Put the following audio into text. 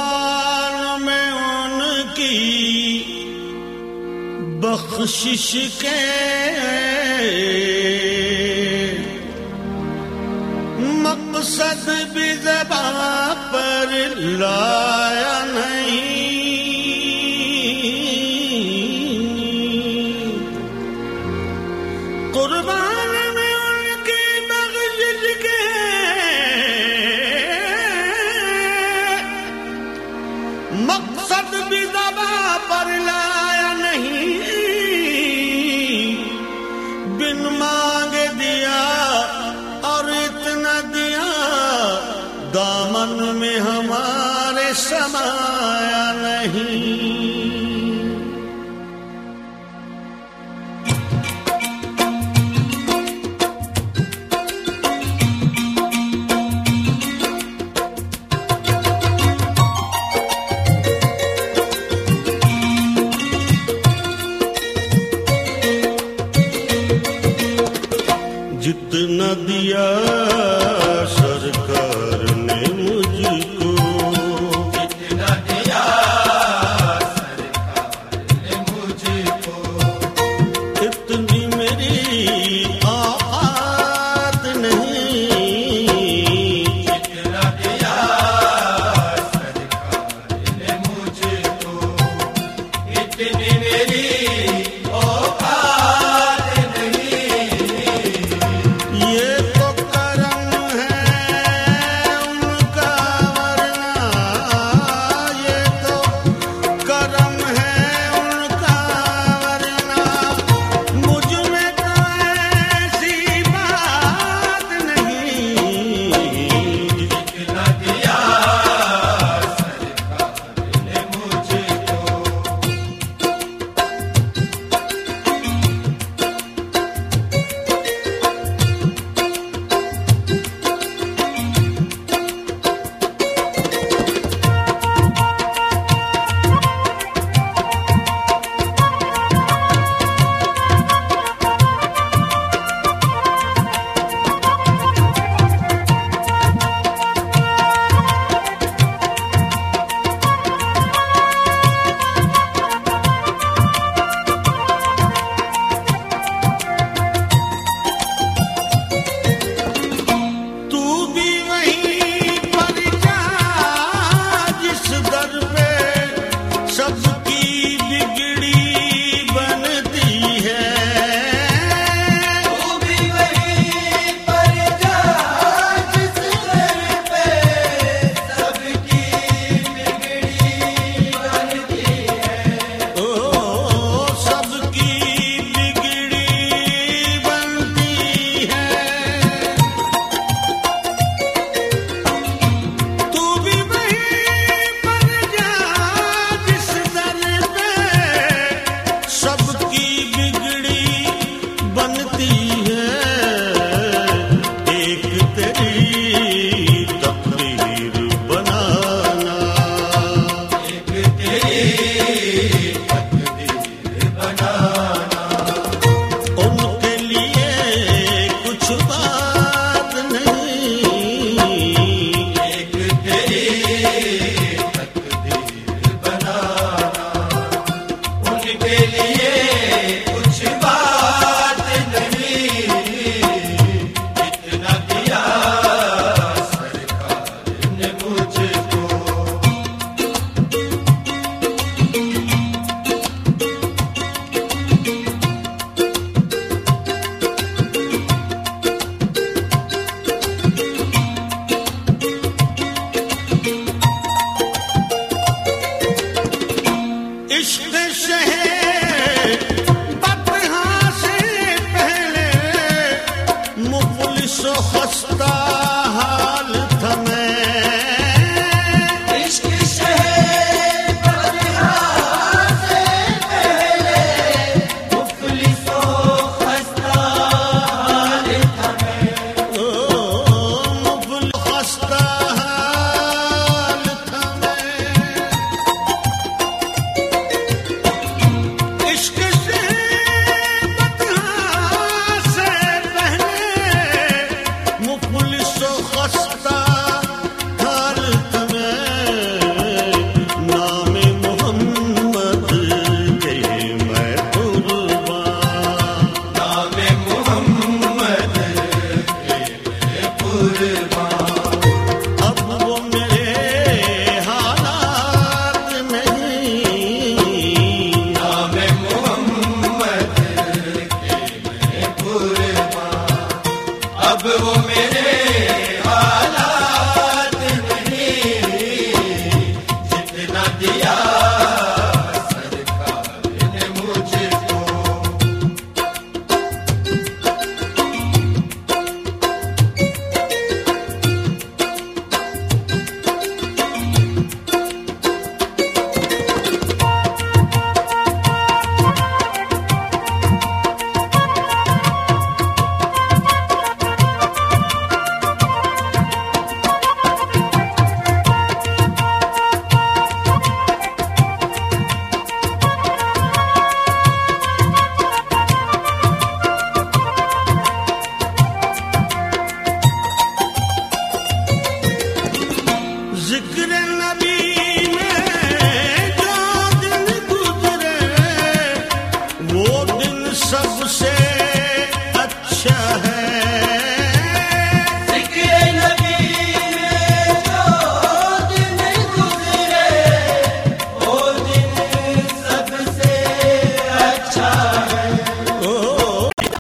कुर्बान में उनकी बख्शिश के मकसद भी ज़बां पर लाया नहीं। कुर्बान में उनकी बख्शिश के मकसद भी ज़बां पर लाया नहीं। बिन मांगे दिया और इतना दिया दामन में हमारे समाया नहीं। जितना दिया सरकार ने मुझको, जितना दिया सरकार ने मुझको, इतनी मेरी औकात नहीं। जितना दिया सरकार ने मुझको, इतनी मेरी ये तो करम है उनका, वरना ये तो करम है उनका, वरना मुझ में तो ऐसी बात नहीं। जितना दिया सरकार ने मुझको, तू भी वहीं पर जा जिस दर पे सबकी बिगड़ी बनती है। तू भी वहीं पर जा जिस दर पे सबकी बिगड़ी बनती है। ओ सबकी बिगड़ी बनती है। तू भी वहीं पर जा जिस दर पे सबकी बिगड़ी बनती है। एक तेरी तकदीर बनाना, एक तेरी तकदीर बनाना, उनके लिए कुछ बात नहीं। एक तेरी तकदीर बनाना, उनके लिए कुछ बात नहीं। जितना दिया सरकार ने मुझको, इश्क